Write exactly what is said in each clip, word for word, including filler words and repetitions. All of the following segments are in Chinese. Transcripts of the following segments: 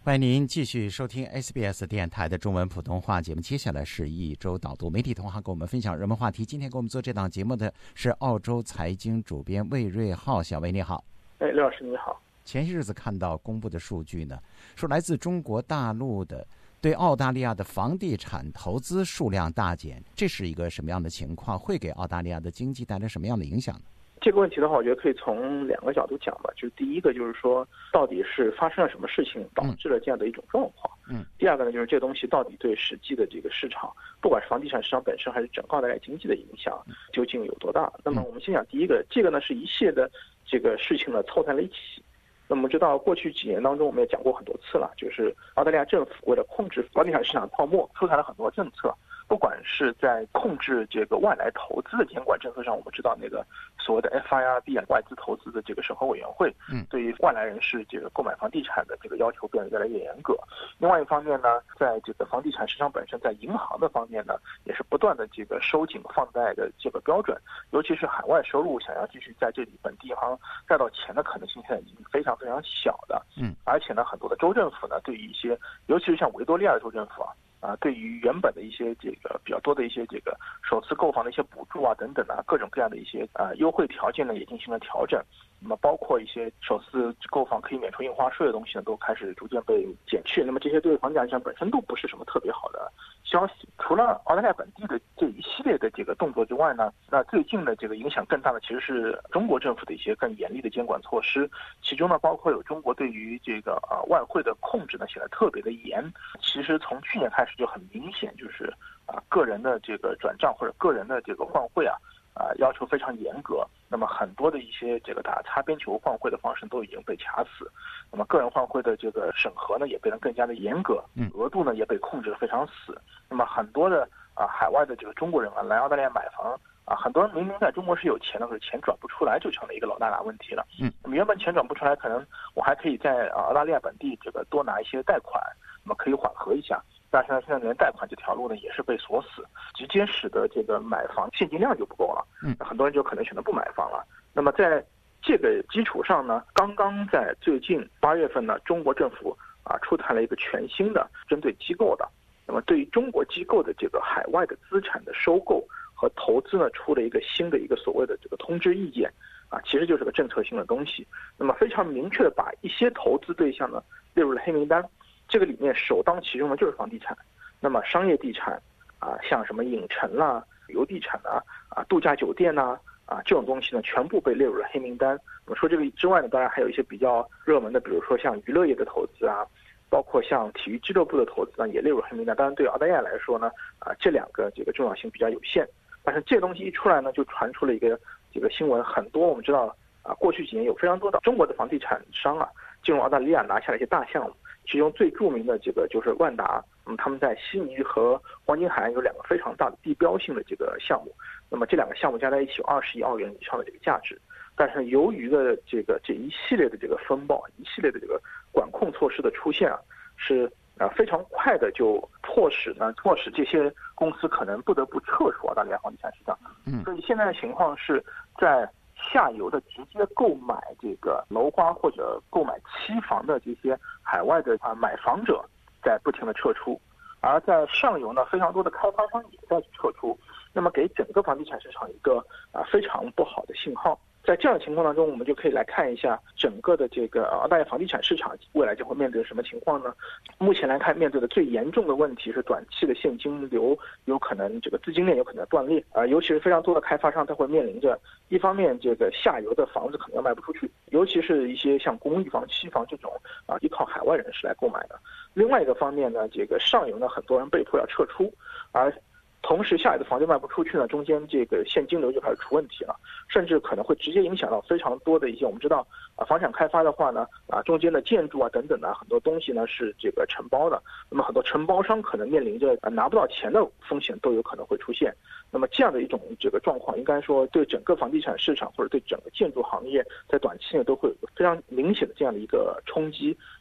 欢迎您继续收听 S B S 电台的中文普通话节目。接下来是一周导读，媒体同行跟我们分享热门话题。今天给我们做这档节目的是澳洲财经主编魏瑞浩。小魏你好。 哎，刘老师你好。 前些日子看到公布的数据呢，说来自中国大陆的对澳大利亚的房地产投资数量大减，这是一个什么样的情况？会给澳大利亚的经济带来什么样的影响呢？ 这个问题的话，我觉得可以从两个角度讲吧。就是第一个，就是说到底是发生了什么事情导致了这样的一种状况。嗯。第二个呢，就是这个东西到底对实际的这个市场，不管是房地产市场本身还是整个澳大利亚经济的影响，究竟有多大？那么我们先讲第一个，这个呢是一系列的这个事情呢凑在了一起。那么我们知道，过去几年当中，我们也讲过很多次了，就是澳大利亚政府为了控制房地产市场泡沫，出台了很多政策。不管是在控制这个外来投资的监管政策上，我们知道那个所谓的 F I R B 外资投资的这个审核委员会，嗯，对于外来人士这个购买房地产的这个要求变得越来越严格。另外一方面呢，在这个房地产市场本身，在银行的方面呢，也是不断的这个收紧放贷的这个标准，尤其是海外收入想要继续在这里本地银行贷到钱的可能性现在已经非常非常小的，嗯，而且呢，很多的州政府呢，对于一些，尤其是像维多利亚州政府啊。啊，对于原本的一些这个比较多的一些这个首次购房的一些补助啊等等啊，各种各样的一些啊优惠条件呢，也进行了调整。那么包括一些首次购房可以免除印花税的东西呢，都开始逐渐被减去。那么这些对房地产市场本身都不是什么特别好的消息。除了澳大利亚本地的这一系列的这个动作之外呢，那最近的这个影响更大的其实是中国政府的一些更严厉的监管措施。其中呢，包括有中国对于这个啊外汇的控制呢写得特别的严。其实从去年开始就很明显，就是啊个人的这个转账或者个人的这个换汇啊。啊，要求非常严格。那么很多的一些这个打擦边球换汇的方式都已经被卡死。那么个人换汇的这个审核呢，也变得更加的严格，额度呢也被控制得非常死。那么很多的啊海外的这个中国人啊来澳大利亚买房啊，很多人明明在中国是有钱的，可是钱转不出来，就成了一个老大难问题了。嗯，那么原本钱转不出来，可能我还可以在啊澳大利亚本地这个多拿一些贷款，那么可以缓和一下。但是呢，现在连贷款这条路呢也是被锁死，直接使得这个买房现金量就不够了。嗯，很多人就可能选择不买房了。那么在这个基础上呢，刚刚在最近八月份呢，中国政府啊出台了一个全新的针对机构的，那么对于中国机构的这个海外的资产的收购和投资呢，出了一个新的一个所谓的这个通知意见啊，其实就是个政策性的东西。那么非常明确的把一些投资对象呢列入了黑名单。这个里面首当其冲的就是房地产，那么商业地产啊，像什么影城啦、旅游地产啊、啊度假酒店呐、啊这种东西呢，全部被列入了黑名单。我说这个之外呢，当然还有一些比较热门的，比如说像娱乐业的投资啊，包括像体育俱乐部的投资呢，也列入黑名单。当然对澳大利亚来说呢，啊这两个这个重要性比较有限。但是这个东西一出来呢，就传出了一个这个新闻，很多我们知道啊，过去几年有非常多的中国的房地产商啊进入澳大利亚拿下了一些大项目。其中最著名的这个就是万达，嗯，他们在悉尼和黄金海岸有两个非常大的地标性的这个项目，那么这两个项目加在一起有二十亿澳元以上的这个价值，但是由于的这个这一系列的这个风暴，一系列的这个管控措施的出现啊，是啊非常快的就迫使呢迫使这些公司可能不得不撤出澳大利亚房地产市场，嗯，所以现在的情况是在下游的直接购买这个楼花或者购买期房的这些海外的啊买房者在不停的撤出，而在上游呢，非常多的开发商也在撤出，那么给整个房地产市场一个啊非常不好的信号。在这样的情况当中，我们就可以来看一下整个的这个澳大利亚房地产市场未来将会面对什么情况呢？目前来看，面对的最严重的问题是短期的现金流有可能这个资金链有可能断裂啊、呃，尤其是非常多的开发商，他会面临着一方面这个下游的房子可能要卖不出去，尤其是一些像公寓房、期房这种啊依靠海外人士来购买的；另外一个方面呢，这个上游呢，很多人被迫要撤出，而同时下游的房子卖不出去呢，中间这个现金流就开始出问题了，甚至可能会直接影响到非常多的一些我们知道啊，房产开发的话呢，啊中间的建筑啊等等的很多东西呢是这个承包的，那么很多承包商可能面临着啊拿不到钱的风险都有可能会出现。那么这样的一种这个状况，应该说对整个房地产市场或者对整个建筑行业在短期内都会有非常明显的这样的一个冲击。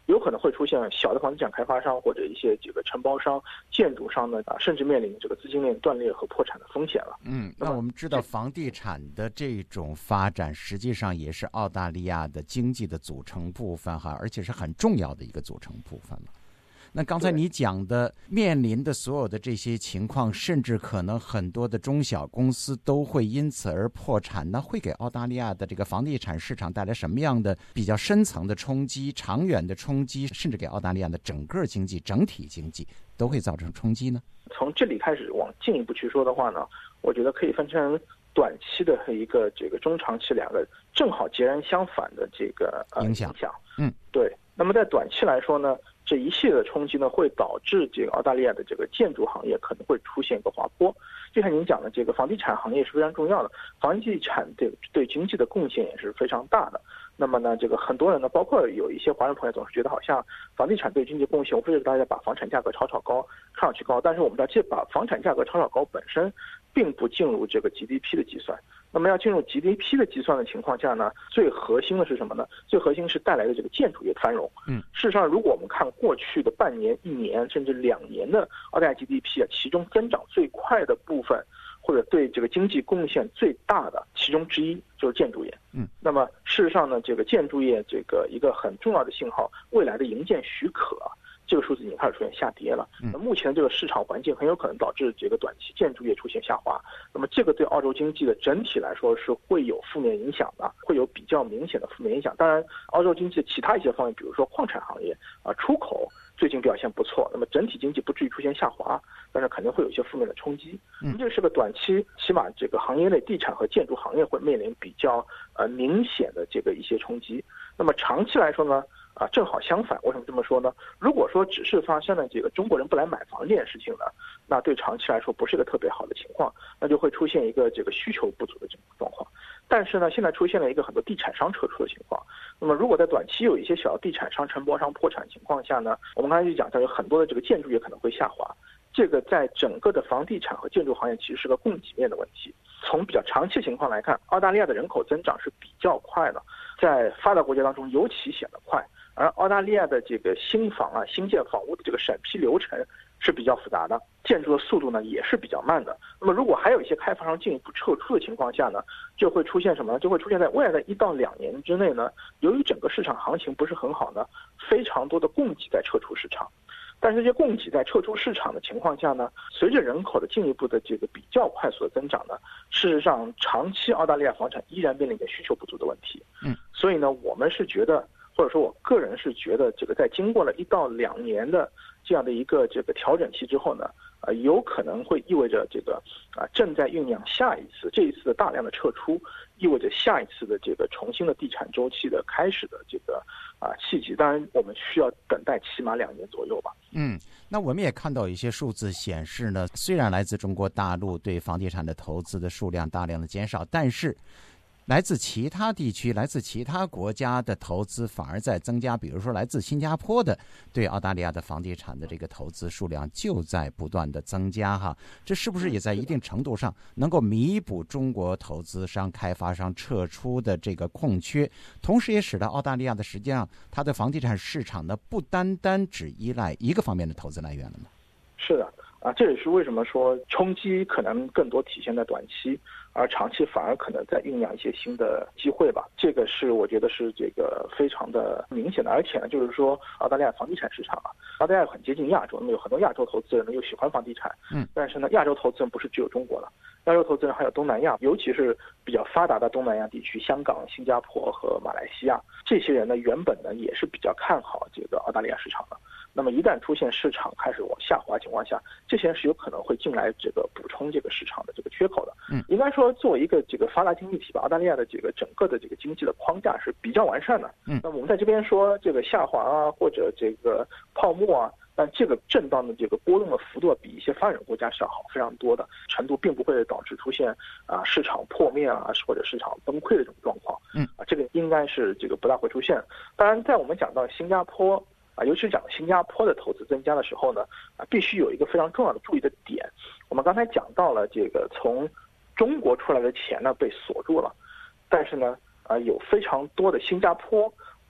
有可能会出现小的房地产开发商或者一些这个承包商、建筑商呢啊，甚至面临这个资金链断裂和破产的风险了。 嗯，那我们知道房地产的这种发展，实际上也是澳大利亚的经济的组成部分哈，而且是很重要的一个组成部分了。那刚才你讲的面临的所有的这些情况，甚至可能很多的中小公司都会因此而破产，那会给澳大利亚的这个房地产市场带来什么样的比较深层的冲击、长远的冲击，甚至给澳大利亚的整个经济、整体经济都会造成冲击呢？ 从这里开始往进一步去说的话呢，我觉得可以分成短期的和一个这个中长期两个正好截然相反的这个、呃、影响。 嗯， 对。那么在短期来说呢，这一系列的冲击呢，会导致这个澳大利亚的这个建筑行业可能会出现一个滑坡。就像您讲的，这个房地产行业是非常重要的，房地产对对经济的贡献也是非常大的。那么呢，这个很多人呢，包括有一些华人朋友，总是觉得好像房地产对经济贡献，无非是大家把房产价格炒炒高，看上去高。但是我们知道，这把房产价格炒炒高本身，并不进入这个 G D P 的计算。那么要进入 G D P 的计算的情况下呢，最核心的是什么呢？最核心是带来的这个建筑业繁荣。 嗯， 事实上，如果我们看过去的半年、一年甚至两年的澳大利亚 G D P 啊，其中增长最快的部分，或者对这个经济贡献最大的其中之一就是建筑业。 嗯， 那么事实上呢，这个建筑业这个一个很重要的信号，未来的营建许可，这个数字已经开始出现下跌了。那目前这个市场环境很有可能导致这个短期建筑业出现下滑。那么这个对澳洲经济的整体来说是会有负面影响的，会有比较明显的负面影响。当然，澳洲经济的其他一些方面，比如说矿产行业啊、出口最近表现不错，那么整体经济不至于出现下滑，但是肯定会有一些负面的冲击。嗯，这是个短期，起码这个行业内地产和建筑行业会面临比较呃明显的这个一些冲击。那么长期来说呢？啊，正好相反。为什么这么说呢？如果说只是发生了这个中国人不来买房这件事情呢，那对长期来说不是一个特别好的情况，那就会出现一个这个需求不足的这种状况。但是呢，现在出现了一个很多地产商撤出的情况。那么如果在短期有一些小地产商、承包商破产情况下呢，我们刚才就讲到有很多的这个建筑业可能会下滑。这个在整个的房地产和建筑行业其实是个供给面的问题。从比较长期情况来看，澳大利亚的人口增长是比较快的，在发达国家当中尤其显得快。而澳大利亚的这个新房啊、新建房屋的这个审批流程是比较复杂的，建筑的速度呢也是比较慢的。那么如果还有一些开发商进一步撤出的情况下呢，就会出现什么呢？就会出现在未来的一到两年之内呢，由于整个市场行情不是很好呢，非常多的供给在撤出市场。但是这些供给在撤出市场的情况下呢，随着人口的进一步的这个比较快速的增长呢，事实上长期澳大利亚房产依然面临着需求不足的问题。 嗯， 所以呢，我们是觉得，或者说我个人是觉得，这个在经过了一到两年的这样的一个这个调整期之后呢，啊、呃，有可能会意味着这个啊、呃、正在酝酿下一次这一次的大量的撤出，意味着下一次的这个重新的地产周期的开始的这个啊、呃、契机。当然，我们需要等待起码两年左右吧。 嗯，那我们也看到一些数字显示呢，虽然来自中国大陆对房地产的投资的数量大量的减少，但是来自其他地区、来自其他国家的投资反而在增加。比如说来自新加坡的对澳大利亚的房地产的这个投资数量就在不断的增加哈，这是不是也在一定程度上能够弥补中国投资商、开发商撤出的这个空缺，同时也使得澳大利亚的实际上它的房地产市场呢不单单只依赖一个方面的投资来源了呢？ 是的。啊，这也是为什么说冲击可能更多体现在短期，而长期反而可能在酝酿一些新的机会吧。这个是我觉得是这个非常的明显的，而且呢，就是说澳大利亚房地产市场啊，澳大利亚很接近亚洲，那么有很多亚洲投资人呢又喜欢房地产， 嗯， 但是呢，亚洲投资人不是只有中国了，亚洲投资人还有东南亚，尤其是比较发达的东南亚地区，香港、新加坡和马来西亚，这些人呢原本呢也是比较看好这个澳大利亚市场的。那么一旦出现市场开始往下滑情况下，这些人是有可能会进来这个补充这个市场的这个缺口的。 嗯， 应该说作为一个这个发达经济体吧，澳大利亚的这个整个的这个经济的框架是比较完善的。 嗯， 那么我们在这边说这个下滑啊，或者这个泡沫啊，但这个震荡的这个波动的幅度比一些发展中国家是要好非常多的，程度并不会导致出现啊市场破灭啊或者市场崩溃的这种状况。 嗯， 啊，这个应该是这个不大会出现。当然，在我们讲到新加坡。啊，尤其是讲新加坡的投资增加的时候呢，啊，必须有一个非常重要的注意的点。我们刚才讲到了这个从中国出来的钱呢被锁住了，但是呢，啊，有非常多的新加坡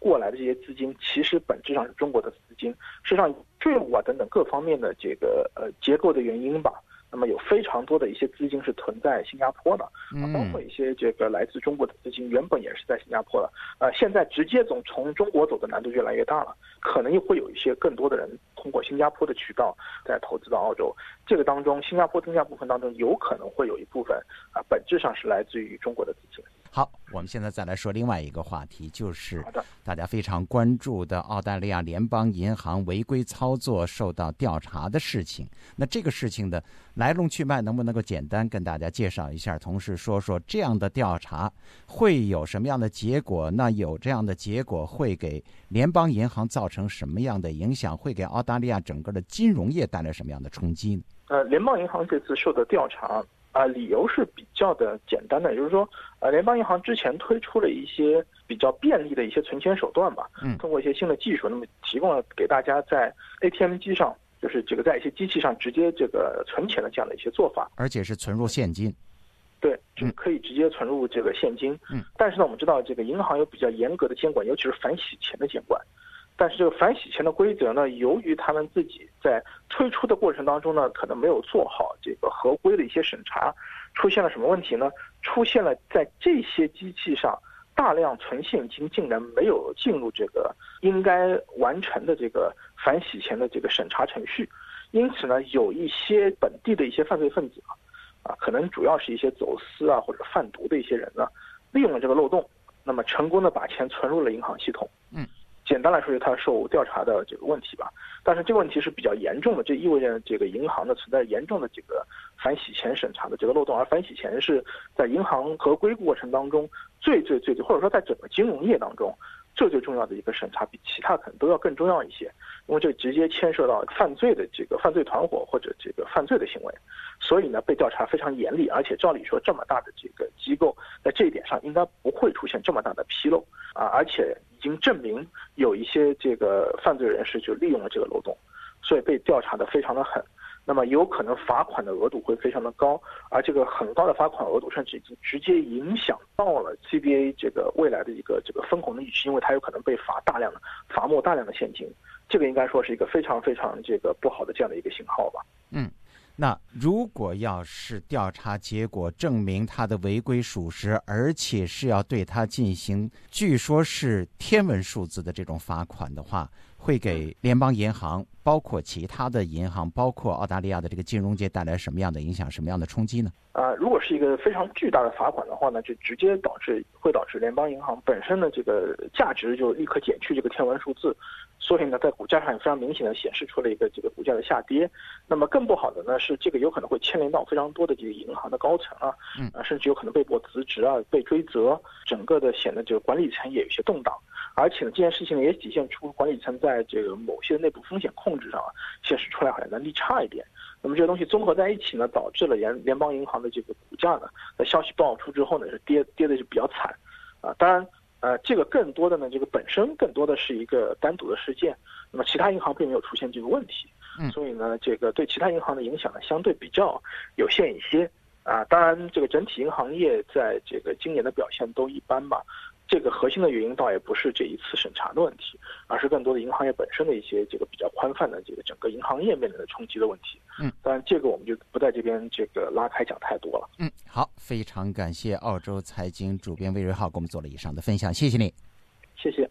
过来的这些资金，其实本质上是中国的资金。实际上，税务啊等等各方面的这个呃结构的原因吧。那么有非常多的一些资金是存在新加坡的，啊，包括一些这个来自中国的资金原本也是在新加坡的，呃，现在直接从从中国走的难度越来越大了，可能又会有一些更多的人通过新加坡的渠道在投资到澳洲。这个当中，新加坡增加部分当中有可能会有一部分啊，本质上是来自于中国的资金。 好，我们现在再来说另外一个话题，就是大家非常关注的澳大利亚联邦银行违规操作受到调查的事情。那这个事情的来龙去脉能不能够简单跟大家介绍一下，同时说说这样的调查会有什么样的结果？那有这样的结果会给联邦银行造成什么样的影响？会给澳大利亚整个的金融业带来什么样的冲击呢？ 呃，联邦银行这次受的调查啊、呃，理由是比较的简单的，也就是说，呃，联邦银行之前推出了一些比较便利的一些存钱手段吧，嗯，通过一些新的技术，那么提供了给大家在 A T M 机上，就是这个在一些机器上直接这个存钱的这样的一些做法， 而且是存入现金。 对，就是可以直接存入这个现金。嗯，但是呢，我们知道这个银行有比较严格的监管，尤其是反洗钱的监管。但是这个反洗钱的规则呢，由于他们自己在推出的过程当中呢，可能没有做好这个合规的一些审查，出现了什么问题呢？出现了在这些机器上大量存现金竟然没有进入这个应该完成的这个反洗钱的这个审查程序，因此呢，有一些本地的一些犯罪分子啊，啊，可能主要是一些走私啊或者贩毒的一些人呢，利用了这个漏洞，那么成功的把钱存入了银行系统。嗯。简单来说，是他受调查的这个问题吧，但是这个问题是比较严重的，这意味着这个银行呢存在严重的这个反洗钱审查的这个漏洞，而反洗钱是在银行合规过程当中最最最最，或者说在整个金融业当中最最重要的一个审查，比其他可能都要更重要一些，因为这直接牵涉到犯罪的这个犯罪团伙或者这个犯罪的行为，所以呢被调查非常严厉，而且照理说这么大的这个机构在这一点上应该不会出现这么大的纰漏啊，而且已经证明有一些这个犯罪人士就利用了这个漏洞，所以被调查的非常的狠。那么有可能罚款的额度会非常的高，而这个很高的罚款额度甚至已经直接影响到了 C B A 这个未来的一个这个分红的预期，因为它有可能被罚大量的罚没大量的现金，这个应该说是一个非常非常这个不好的这样的一个信号吧。 嗯。那如果要是调查结果证明他的违规属实，而且是要对他进行据说是天文数字的这种罚款的话，会给联邦银行包括其他的银行包括澳大利亚的这个金融界带来什么样的影响，什么样的冲击呢？ 啊，如果是一个非常巨大的罚款的话呢，就直接导致会导致联邦银行本身的这个价值就立刻减去这个天文数字，所以呢，在股价上也非常明显的显示出了一个这个股价的下跌。那么更不好的呢是，这个有可能会牵连到非常多的这个银行的高层啊，啊，甚至有可能被迫辞职啊，被追责，整个的显得这个管理层也有些动荡。而且呢，这件事情呢也体现出管理层在这个某些内部风险控制上啊，显示出来好像能力差一点。那么这个东西综合在一起呢，导致了联联邦银行的这个股价呢，在消息爆出之后呢，是跌跌的是比较惨，啊，当然，呃，这个更多的呢，这个本身更多的是一个单独的事件，那么其他银行并没有出现这个问题，所以呢，这个对其他银行的影响呢，相对比较有限一些，啊，当然，这个整体银行业在这个今年的表现都一般吧。这个核心的原因倒也不是这一次审查的问题，而是更多的银行业本身的一些这个比较宽泛的这个整个银行业面临的冲击的问题。嗯，当然这个我们就不在这边这个拉开讲太多了。 嗯，好，非常感谢澳洲财经主编魏瑞浩给我们做了以上的分享，谢谢你。 谢谢。